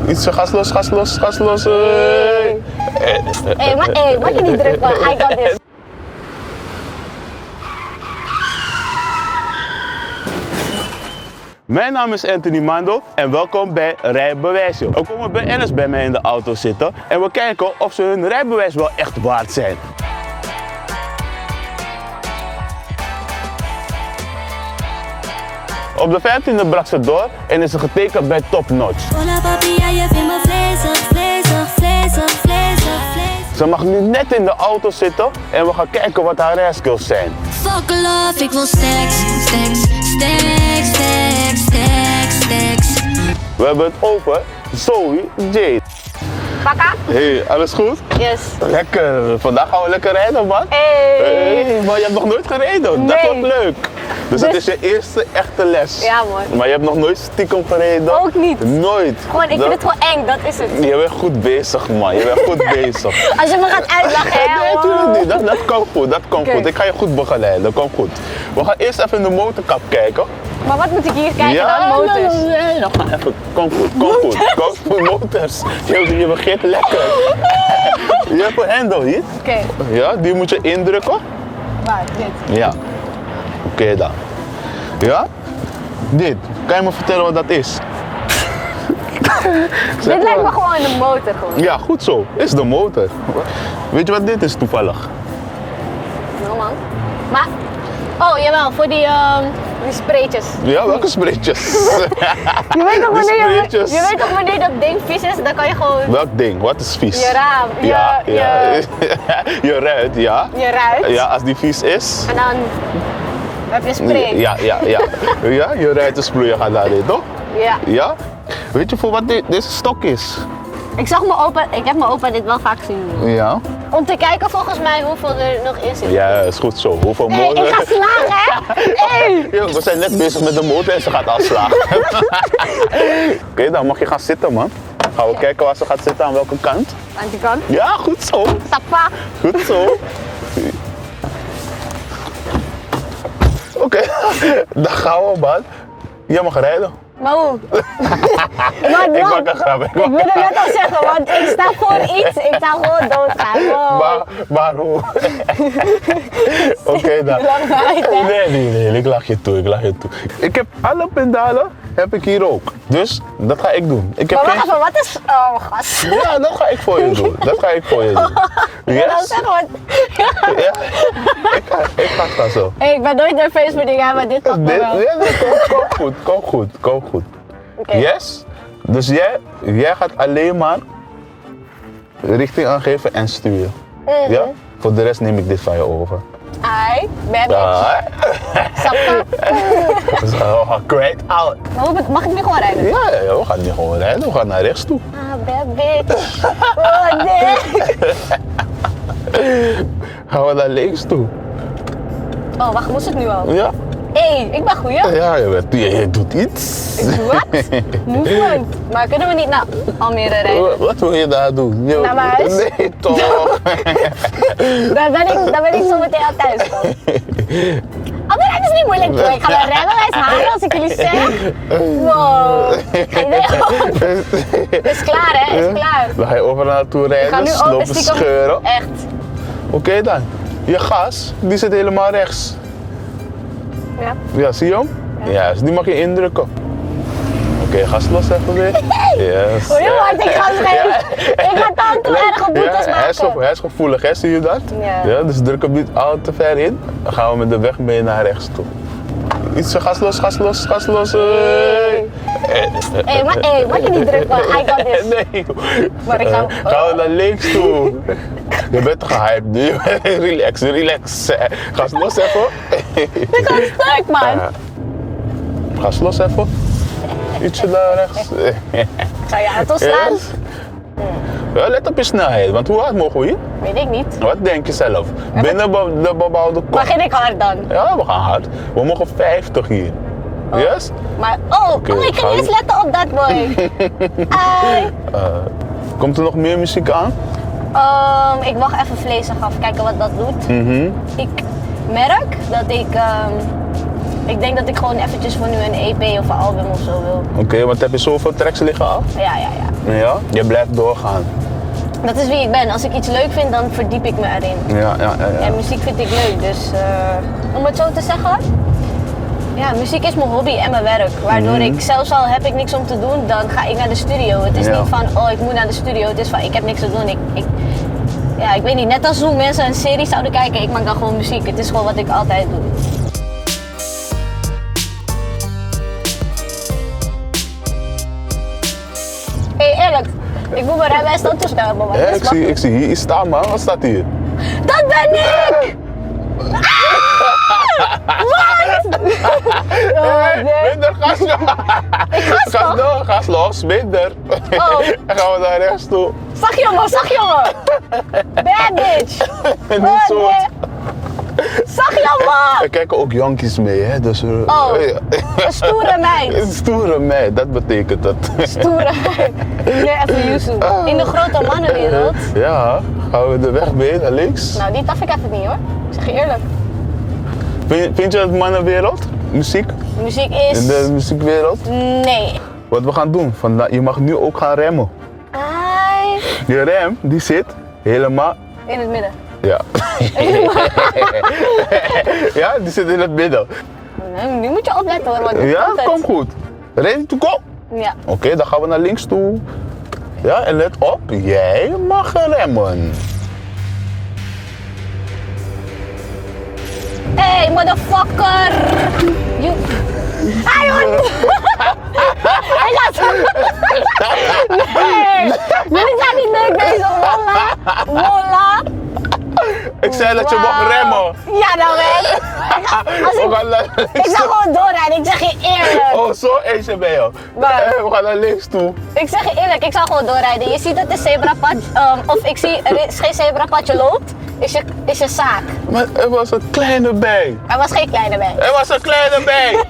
Ietsje gas los, gas los, gas los. Hé, maak je niet druk man, I got this. Mijn naam is Anthony Mando en welkom bij Rijbewijsje. Er komen BN'ers bij mij in de auto zitten en we kijken of ze hun rijbewijs wel echt waard zijn. Op de 15e brak ze door en is ze getekend bij Top Notch. Ze mag nu net in de auto zitten en we gaan kijken wat haar rijskills zijn. Fuck love, ik wil stacks, stacks, stacks, stacks, stacks, stacks. We hebben het over Zoe Jade. Paka? Hey, alles goed? Yes. Lekker, vandaag gaan we lekker rijden man. Hey. Maar je hebt nog nooit gereden, dat wordt leuk. Dus het is je eerste echte les. Ja man. Maar je hebt nog nooit stiekem gereden? Ook niet. Nooit. Gewoon, ik vind het gewoon eng, dat is het. Je bent goed bezig man, je bent goed bezig. Als je me gaat uitlachen, hè? Nee, natuurlijk niet. Dat kan goed, dat kan Oké. goed. Ik ga je goed begeleiden, dat kan goed. We gaan eerst even in de motorkap kijken. Maar wat moet ik hier kijken dan? Motors? Nee, dan gaan even. Kom goed, kom goed. Kom goed, motors. Je begint lekker. Je hebt een hendel hier. Oké, Ja, die moet je indrukken. waar? Dit. Ja. Oké dan. Ja? Dit. Kan je me vertellen wat dat is? Dit lijkt me gewoon een motor gewoon. Ja, goed zo. Is de motor. Weet je wat dit is toevallig? Nou man. Maar, oh jawel, voor die spreetjes. Ja, welke spreetjes? Je weet toch Die wanneer, spreetjes. je weet toch wanneer dat ding vies is, dan kan je gewoon Welk ding? Wat is vies? je raam, Ja, je je ruit, ja. ruit. Ja, als die vies is. En dan heb je spray. Ja, ja, je ruitensproeien gaat daarin, toch? Ja. Ja? Weet je voor wat deze stok is? Ik heb mijn opa dit wel vaak zien doen. Ja. Om te kijken volgens mij hoeveel er nog in zit. Ja, is goed zo. Hoeveel Hey, motor? ik ga slagen, hè? Hey. Ja, we zijn net bezig met de motor en ze gaat afslagen. Oké, dan mag je gaan zitten, man. Gaan we kijken waar ze gaat zitten, aan welke kant. Aan die kant. Ja, goed zo. Tappa. Goed zo. Oké, dan gaan we, man. Jij mag rijden. Maar hoe? Maar Ik dan, maak een grap. ik wilde net al zeggen, want ik sta voor iets. Ik sta gewoon doodgaan. Wow. Maar hoe? Oké dan. Lach me uit, hè? Nee, ik lach je toe, ik lach je toe. Ik heb alle pedalen, heb ik hier ook. Dus, dat ga ik doen. Ik heb Maar wacht geen... even, wat is... Oh, gas. Ja, dat ga ik voor je doen. Dat ga ik voor je doen. Dan Yes? zeg wat. Ja. Ik ga het gaan zo. Hey, ik ben nooit nerveus voor dingen, maar dit pakt me wel. Nee, kom goed. Oké. Yes? Dus jij gaat alleen maar richting aangeven en sturen. Ja? Voor de rest neem ik dit van je over. Ai, bad bitch. Ja. Sappa. We gaan kwijt out. Maar mag ik nu gewoon rijden? Ja, we gaan niet gewoon rijden, we gaan naar rechts toe. Ah, bad bitch. Oh, nee. Gaan we naar links toe. Oh, wacht, moest het nu al? Ja, Hé, ik ben goeie. ja je doet iets. Wat? Movement. Maar kunnen we niet naar Almere rijden? Wat wil je daar doen? Naar mijn huis? Nee, toch? Dan ben ik zo meteen al thuis. Almere is niet moeilijk, joh. Ik ga mijn rijbewijs halen als ik jullie zeg. Wow. Is klaar, hè? Is klaar. Dan ga je overal naartoe Ik ga rijden, nu slopen, stiekem- scheuren. Echt. Oké dan. Je gas, die zit helemaal rechts. Ja. Ja, zie je hem? Ja, dus die mag je indrukken. Oké, gas los even weer. Yes. Hoe heel hard ik ga geven. Ik ga dan te erge boetes maken. Hij is gevoelig, hè? Zie je dat? Ja. Dus druk hem niet al te ver in. Dan gaan we met de weg mee naar rechts toe. Ietsje gas los, gas los, gas los. Hé, maak je niet druk, man. I got this. Nee. Maar ik ga... Gaan we naar links toe. Je bent gehyped nu. Relax. Gas los even. Ik ga stuk, man. Gas los even. Ietsje naar rechts. Ik ga je auto slaan. Yes. Ja, let op je snelheid, want hoe hard mogen we hier? Weet ik niet. Wat denk je zelf? Binnen de bebouwde kom. Begin ik hard dan? Ja, we gaan hard. We mogen 50 hier. Yes? Maar, Oké, ik ga gaan niet eens we- letten op dat, boy. Ai. Komt er nog meer muziek aan? Ik wacht even vlezig af, kijken wat dat doet. Ik merk dat ik denk dat ik gewoon eventjes voor nu een EP of een album of zo wil. Oké, want heb je zoveel tracks liggen af? Ja. Ja, je blijft doorgaan. Dat is wie ik ben. Als ik iets leuk vind, dan verdiep ik me erin. Ja. En muziek vind ik leuk, dus om het zo te zeggen. Ja, muziek is mijn hobby en mijn werk. Waardoor ik, zelfs al heb ik niks om te doen, dan ga ik naar de studio. Het is niet van, oh ik moet naar de studio. Het is van, ik heb niks te doen. Ik weet niet, net als hoe mensen een serie zouden kijken, ik maak dan gewoon muziek. Het is gewoon wat ik altijd doe. Hey, eerlijk, ik moet mijn rijbewijs dan toestaan, man. Ja, ik zie hier iets staan, man. Wat staat hier? Dat ben ik! Minder gas, gas los, minder. Oh. Dan gaan we naar rechts toe. Zag jongen! Bad bitch! Niet zo. Nee. Zag jongen! Er kijken ook jonkies mee, hè? Dus, Oh, een stoere meid. Een stoere meid, dat betekent het. Stoere meid. Nee, even Yusuf. In de grote mannenwereld. Ja, gaan we de weg mee naar links? Nou, die taf ik even niet hoor. Ik zeg je eerlijk. Vind je het mannenwereld? Muziek? Muziek is... In de muziekwereld? Nee. Wat we gaan doen, je mag nu ook gaan remmen. Ai. Die rem, die zit helemaal... In het midden. Ja. Ja, die zit in het midden. Nee, nu moet je opletten hoor, want nu Ja, komt het. kom goed. Ready to go? Ja. Oké, dan gaan we naar links toe. Ja, en let op, jij mag remmen. Hey, motherfucker! Ayun! Ik ga zo... Nee! Jullie zijn niet leuk bezig, Molla! Ik zei dat je mag remmen. Ja, nou hè! We gaan naar Ik links zou toe. gewoon doorrijden, ik zeg je eerlijk. Oh, zo eentje ben je. Maar- We gaan naar links toe. Ik zeg je eerlijk, ik zou gewoon doorrijden. Je ziet dat de zebrapad, of ik zie, er is geen zebrapadje loopt, is je zaak. Maar er was een kleine bij. Er was geen kleine bij. Er was een kleine bij.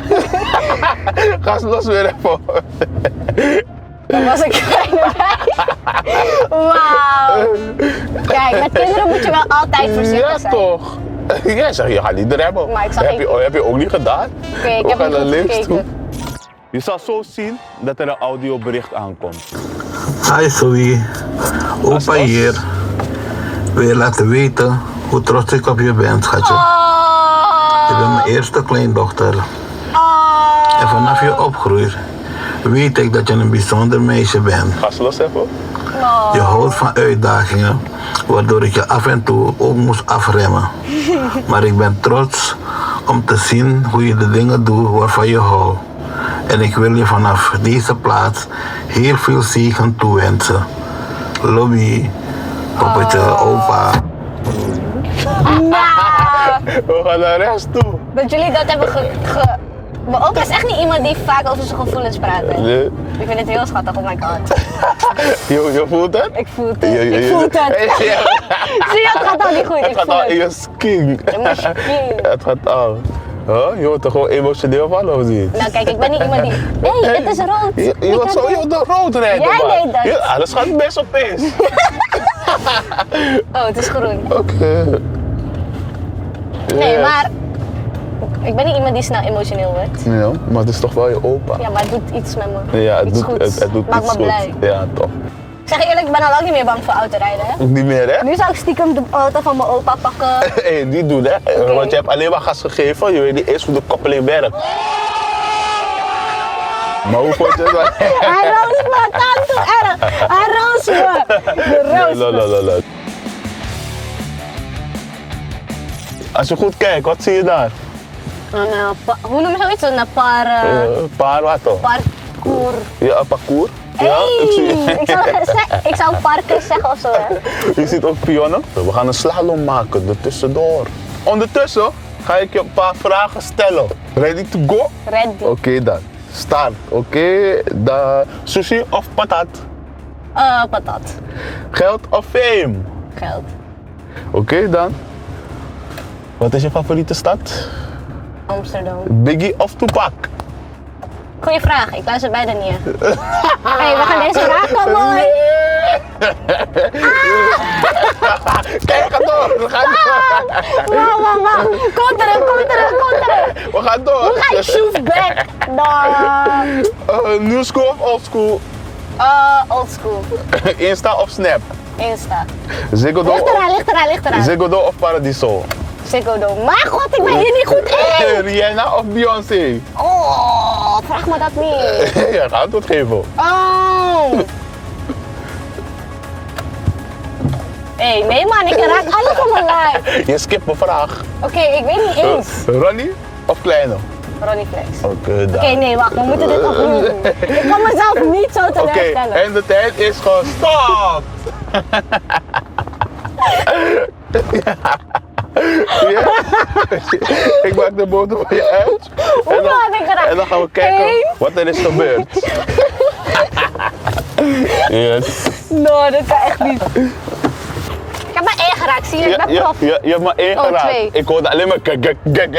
Ga los weer even. Er was een kleine bij. Wauw. Kijk, met kinderen moet je wel altijd voorzichtig Ja, zijn. toch? Jij zegt, je gaat niet remmen. Maar ik zag Heb je ook niet gedaan? Oké, ik We heb gaan niet naar goed links gekeken. Je zal zo zien dat er een audiobericht aankomt. Hi Zoe, opa was? hier. Wil je laten weten hoe trots ik op je ben, schatje? Je bent mijn eerste kleindochter. En vanaf je opgroeit weet ik dat je een bijzonder meisje bent. Gas los even. Je houdt van uitdagingen, waardoor ik je af en toe ook moest afremmen. Maar ik ben trots om te zien hoe je de dingen doet waarvan je houdt. En ik wil je vanaf deze plaats heel veel zegen toewensen. Lobby, poppetje, opa. We gaan naar rechts toe. Dat jullie dat hebben Mijn opa is echt niet iemand die vaak over zijn gevoelens praat. Hè? Nee. Ik vind het heel schattig, oh my god. Je voelt het? Ik voel het. Je- Ik voel het. Ja. Zie je, het gaat al niet goed. Het Ik gaat voel al in het. je skin. In mijn skin. Het gaat al. Huh? Je wordt er gewoon emotioneel van of niet? Nou kijk, ik ben niet iemand die... Nee, het is rood. Je Ik wordt had zo het- je de rood rijden, Jij man. deed dat. Ja, alles gaat best opeens. Oh, het is groen. Oké. Nee, Yes. maar... Ik ben niet iemand die snel emotioneel wordt. Ja, maar het is toch wel je opa. Ja, maar het doet iets met me. Ja, het iets doet, goeds. het doet Maakt iets me blij. goed. Ja, toch. Ik zeg je eerlijk, ik ben al lang niet meer bang voor autorijden. Hè? Niet meer, hè? Nu zou ik stiekem de auto van mijn opa pakken. Hey, niet doen, hè? Want je hebt alleen maar gas gegeven. Je weet niet eens hoe de koppeling werkt. Maar hoe vond je dat? Hij roos me, tante erg. Hij roos me. Je roos me. Lalalala. Als je goed kijkt, wat zie je daar? Hoe noem je zoiets? Een Paar wat toch? parcours. Ja, een parcours. Ja, Hey, ik zie. ik zou parken zeggen of zo. Hè? Je ziet ook pionnen. We gaan een slalom maken, er tussendoor. Ondertussen ga ik je een paar vragen stellen. Ready to go? Ready. Oké dan. Start. Oké. Sushi of patat? Patat. Geld of fame? Geld. Oké dan. Wat is je favoriete stad? Amsterdam. Biggie of Tupac? Goeie vraag, ik luister beide niet echt. Hey, we gaan deze raken, mooi. Kijk, ga door. We gaan door. Wow. Kom terug. We gaan door. Hoe ga je shoes back? Nou. New school of old school? Old school. Insta of Snap? Insta. Ziggo Dome Ligt eraan. Ziggo Dome of Paradiso? Ziggo Dome. Maar god, ik ben hier niet goed in. Rihanna of Beyoncé? Oh, vraag me dat niet. Ja, ga antwoord geven. Oh. Hey, nee man, ik raak alles op mijn lijf. Je skipt mijn vraag. Oké, ik weet niet eens. Ronnie of Kleine? Ronnie Flex. Oké, Nee, wacht, we moeten dit opnieuw doen. Ik kan mezelf niet zo teleurstellen. en de tijd is gestopt. Ja. Ik maak de boter voor je uit. En dan gaan we kijken wat er is gebeurd. Yes. No, dat kan echt niet. Ik heb maar 1 geraakt, zie je? Ik ben prof. Je hebt maar 1 geraakt. 2. Ik hoorde alleen maar kak.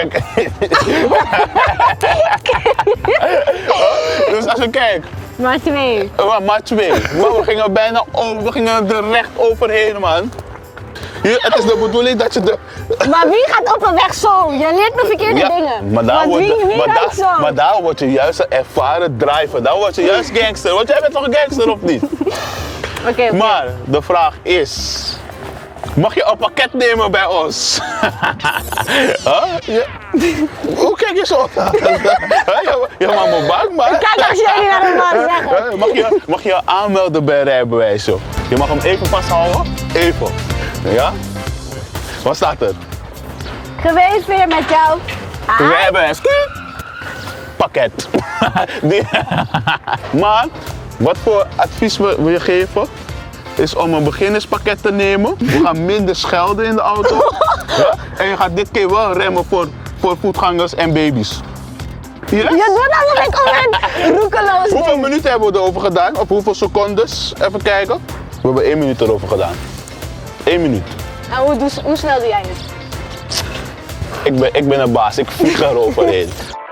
Dus als we kijken. Maar 2. Maar 2. Maar we gingen bijna we gingen er recht overheen, man. Hier, het is de bedoeling dat je de... Maar wie gaat op een weg zo? Je leert me verkeerde dingen. Maar daar wie rijdt zo? maar daar word je juist een ervaren driver. Daar word je juist gangster. Want jij bent toch een gangster of niet? Oké. Maar de vraag is... Mag je een pakket nemen bij ons? Huh? Hoe kijk je zo? Je mag me bang, maar... Kijk als jullie naar de man zeggen. Mag je aanmelden bij rijbewijs, joh? Je mag hem even vasthouden. Even. Ja? Wat staat er? Geweest weer met jou. Rijbewijs. Pakket. Maar, wat voor advies wil je geven? Is om een beginnerspakket te nemen. We gaan minder schelden in de auto. Ja? En je gaat dit keer wel remmen voor voetgangers en baby's. Yes? Je doet alsof ik gewoon roekeloos Hoeveel ben. minuten hebben we erover gedaan? Of hoeveel secondes? Even kijken. We hebben 1 minuut erover gedaan. 1 minuut. En hoe snel doe jij het? Ik ben een baas, ik vlieg eroverheen.